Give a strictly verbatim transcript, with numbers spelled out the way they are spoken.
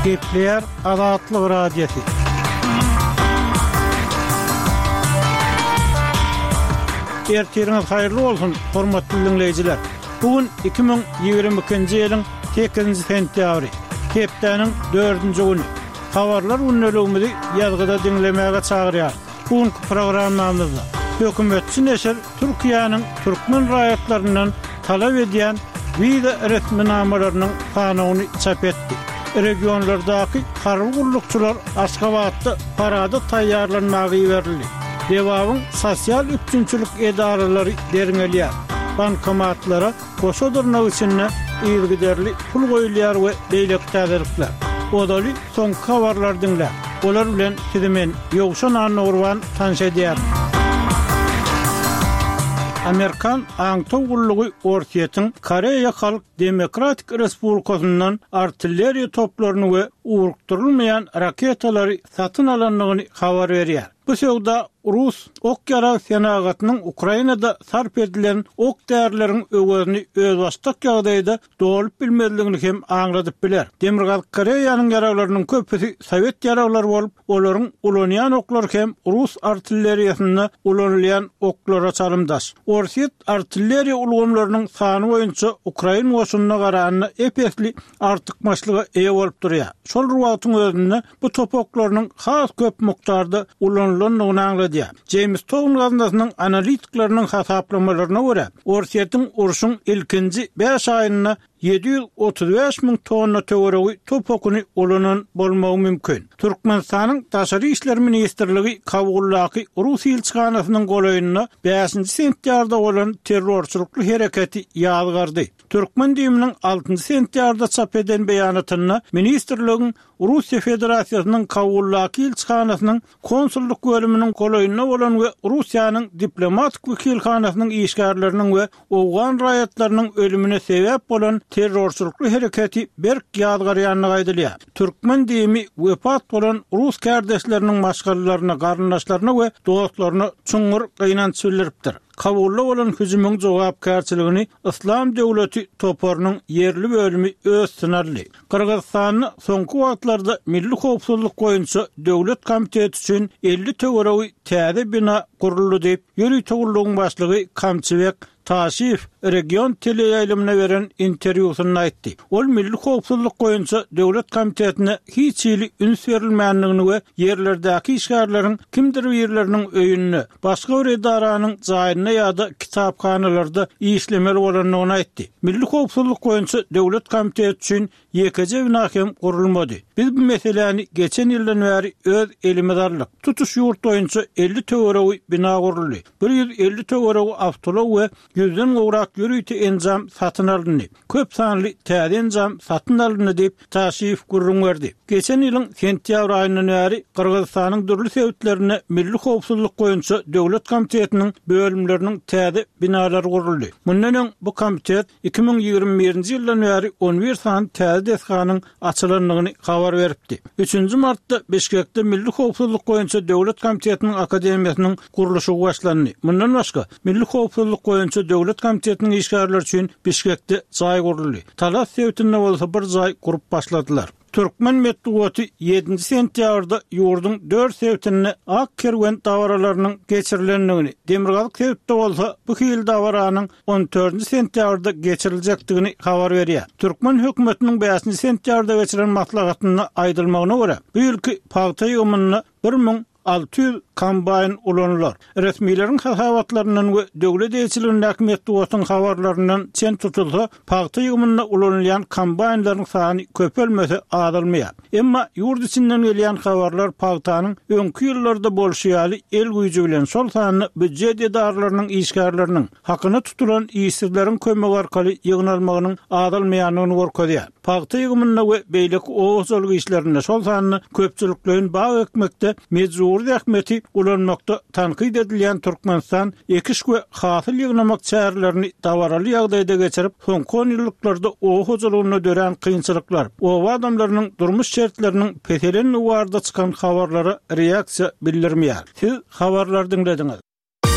Gepler Azatlyk Radiosu. Ertiriniz hayırlı olsun, hormatly dinleyijiler. Bugün iki bin ýygrimi ikinji ýylyň sekizinji sentýabry, hepdeniň dördünji güni. Habarlar unnölegimizi ýazgyda dinlemäge çagyrýar. Bugünkü programmamyzda hökümetçi neşir Türkiýanyň türkmen raýatlaryndan talap edýän wiza resminamalarynyň kanawyny çap etdi. Regionlardaky harby gullukçylar Aşgabatda parada taýýarlanmagy berildi. Dewabyň sosial üçinçilik edaralary derňelýär. Bankomatlara koşodurna üçin ýylgyderli pul goýulýar we beýlek täzirlikler. Odaly soň habarlar dinle. Olar bilen sizimen ýogşan anurwan tanşa edýär. Amerikan aňtow gullugy Orsiýetin Koreýa Halk Demokratik Respublikasyndan artilleriýa toplaryny we urukturulmayan raketalary satyn alanlygyny habar berýär. Bu söwda Rus ok yarak senagatynyň Ukrainada sarp edilen ok därlerin öwüni öz başdak ýagdaýda dolup bilmezligini hem aňladyp biler. Demirgal Koreýanyň yaraglarynyň köpüsi Sowet yaraglary bolup, olaryň ulanýan oklar hem Rus artilleriýasyna ulanylýan oklara çalymdaş. Orsiýet artilleriýa ulgamlarynyň sany boýunça Ukraina goşunyna garanyna epesli artykmaçlyga eýe bolup durýar. Şol wagtyň özünde bu topoklarynyň has köp mukdarda ulanylanyny aňladyr. James Town gazetäsiniň analitikleriniň hasaplamalarına görä, Orsiýetiň uruşyň ilkinji beş aýyna ýedi ýüz otuz beş miň tonna töweregi topokuny ulanan bolmagy mümkin. Türkmenistanyň Daşary işler ministrligi Kabullaky Rus elçixanasynyň golaýyna beşinji sentýarda bolan terrorçulukly hereketi ýazgardy. Türkmen diýiminiň altynjy sentýarda çap eden beýanatyna ministrligiň Russiýa Federasiýasynyň Kabullaky elçixanasynyň konsulluk bölüminiň golaýyna bolan we Russiýanyň diplomatik wekilhanasynyň işgärleriniň we owgan raýatlarynyň ölümine sebäp bolan terrorçulukly hereketi berk ýazgarýanyny gaýdylýar. Türkmen diýimi wepat bolan Rus kardeşleriniň maşgalaryna, garyndaşlaryna we dostlaryna çuňur gynanç bildiripdir. Kabulla bolan hüjümüň jogapkärçiligini İslam döwleti toparynyň yerli bölümi öz sınarly. Kırgızstanyň soňky wagtlarda milli howpsuzlyk goýunça döwlet komiteti üçin elli töweregi täze bina guruldy diýip ýöri töwerligiň başlygy Kamçybek Taşif region teleýaýlymyna beren interwýusynda aýtdy. Ol milli howpsuzlyk goýunça döwlet komitetine hiç ýyly üns berilmänligini we yerlerdäki işgärleriň kimdir ýerleriniň öýünni başga bir edaranyň jaýyna ýa-da kitapkanalarda işlemeli bolanyny aýtdy. Milli howpsuzlyk goýunça döwlet komiteti üçin ýekije bina hem gurulmady. Biz bu meseleni geçen ýyldan bäri öz elimidarlyk tutuş ýurt boýunça elli töweregi bina guruldy. bir ýüz elli töweregi awtolog we yüzden gowrak ýürüýti enjam satyn alındy. Köp sanly täze enjam satyn alındy diýip taşyf gurrun berdi. Geçen ýylyň sentýabr aýyndan bäri Kırgızstanyň dürli sebäplerine milli howpsuzlyk goýunça döwlet komitetiniň bölümleriniň täze binalary guruldy. Mundan öň bu komitet iki bin ýygrimi birinji ýyldan bäri on bir san täze deskanyň açylanlygyny habar beripdi. üçünji martda Beşikde milli howpsuzlyk goýunça döwlet komitetiniň akademiýasynyň guruluşy başlandy. Mundan başga milli howpsuzlyk goýunça döwlet komitetiniň işgärleri üçin Beşikde jaý guruldy. Talas sebätinde bolsa bir jaý gurup başladylar. Türkmen medeniýeti ýedinji sentýabrda ýurdun dört sebätine ak kerwen dawralarynyň geçirilendigini, demirgalyk sebäpde bolsa bu hil dawranyň on dördünji sentýabrda geçiriljekdigini habar berýär. Türkmen hökümetiniň beşinji sentýabrda geçirilen maslahatyna aýdylmagyna görä, bu ýylky paýta ýygymyna bir min alty ýüz kombayn ulanlar. Resmiýlerin hasabatlarynyň we döwlet elçiliginiň medeniýetiň habarlaryndan çen tutulsa, paýta ýygymyna ulanýan kombaynlaryň sany köpelmese adylmaýar. Emma ýurt içinden gelýän habarlar paýtanyň öňki ýyllarda bolşýaly el güýji bilen şol sany büdjet edarlarynyň işgärleriniň hakyna tutulan işsizleriň kömegi arkaly ýygnalmagynyň adylmaýanyny görkezýär. Paýta ýygymyna we beýleki owuzlyk işlerinde şol sany köpçüliklerin baý ekmekde mejbur ähmeti ulanmakda tanqid edilýän Türkmenistan ekis we hasyl ýygnamak çärelerini dawaraly ýagdaýda geçirip, soňky on ýyllarda o hojalygyna dören kynçylyklar, o adamlarynyň durmuş şertleriniň peselen uwarda çykan habarlara reaksiýa bildirmeýär. Siz habarlar dinlediňiz.